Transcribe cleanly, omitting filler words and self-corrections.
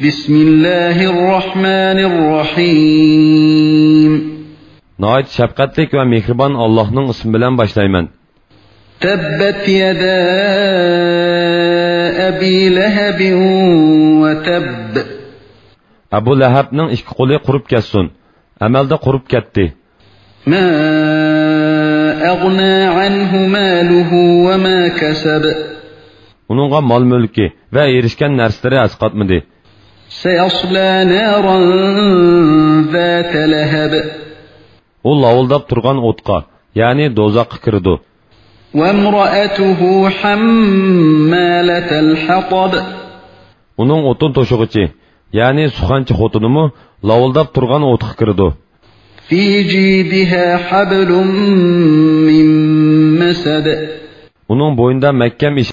بسم الله الرحمن الرحيم نهايت şefqatlik ve mehriban Allah'ın ismi bilen başlayman. تبت يدا أبي لهب وتب Abu Lahab'ның iki qoli qurib ketsin. Amalda qurib ketdi. ما أغنى عنه ماله وما كسب Onunğa mal mülki ve erişken narsaları asqatmadı. سيصلى نارا ذات لهب O lavuldab turgan otqa, yani dozaqqa kirdi. وامرأته حمالة الحطب Onun otun toşuğuçi, yani suxançı xotunumu lavuldab turgan otqa kirdi. في جيدها حبل من مسد Onun boyunda məhkəm